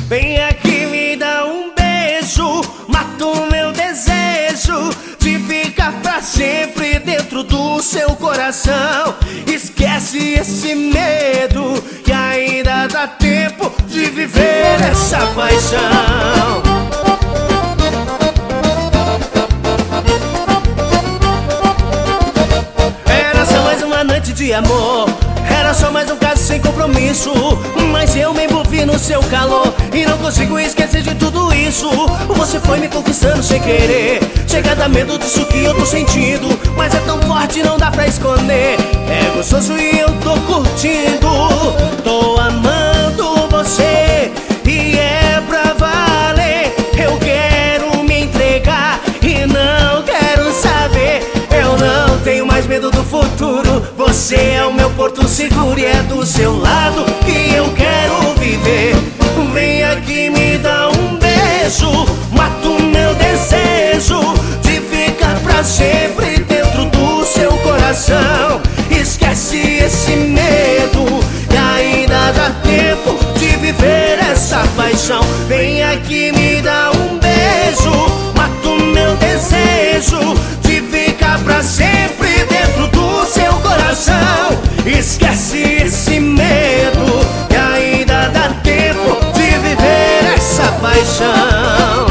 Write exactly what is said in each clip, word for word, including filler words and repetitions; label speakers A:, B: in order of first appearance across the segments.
A: Vem aqui me dá um beijo, mata o meu desejo de ficar pra sempre dentro do seu coração. Esquece esse medo, que ainda dá tempo de viver essa paixão. Era só mais uma noite de amor, era só mais um caso sem compromisso, mas eu me envolvi no seu calor e não consigo esquecer de tudo isso. Você foi me conquistando sem querer, chega a dar medo disso que eu tô sentindo, mas é tão forte, não dá pra esconder. É gostoso e eu tô curtindo, tô amando você e é pra valer. Eu quero me entregar e não quero saber. Eu não tenho mais medo do futuro, você é o meu porto seguro e é do seu lado que eu quero viver. Vem aqui me dá um beijo, mata o meu desejo de ficar pra sempre dentro do seu coração. Esquece esse medo, e ainda dá tempo de viver essa paixão. Vem aqui me dá um beijo, mata o meu desejo de ficar pra sempre dentro do seu coração. Esquece esse medo, e ainda dá tempo de viver essa paixão.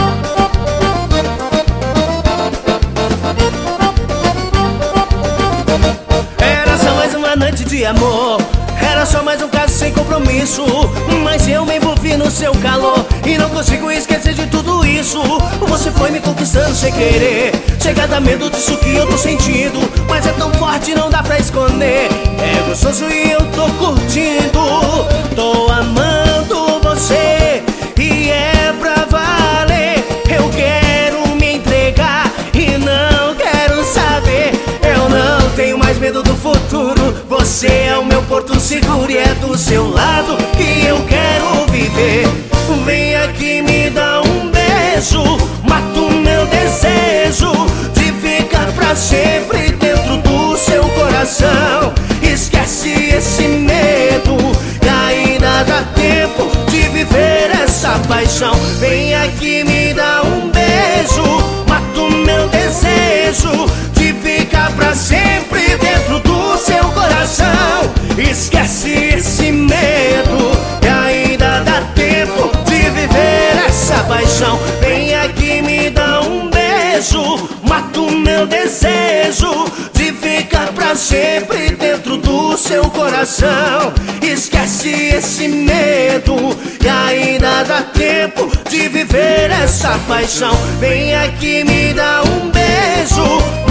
A: Era só mais uma noite de amor, era só mais um caso sem compromisso, mas eu me envolvi no seu calor e não consigo esquecer de tudo isso. Você foi me conquistando sem querer, chega a dar medo disso que eu tô sentindo, mas é tão forte, não dá pra esconder. É gostoso e eu tô curtindo, tô amando você e é pra valer. Eu quero me entregar e não quero saber. Eu não tenho mais medo do futuro, você é o meu porto seguro e é do seu lado que eu quero viver. Vem aqui me dá um beijo, mata o meu desejo de ficar pra sempre dentro do seu coração. Esquece esse medo, e ainda dá tempo de viver essa paixão. Vem aqui me dá um beijo, mata o meu desejo de ficar pra sempre dentro do seu coração. Esquece esse medo, e ainda dá tempo de viver essa paixão. Vem aqui me dá um beijo, mata o meu desejo de ficar pra sempre dentro do seu coração. Esquece esse medo, e ainda dá tempo de viver essa paixão. Vem aqui me dá um beijo,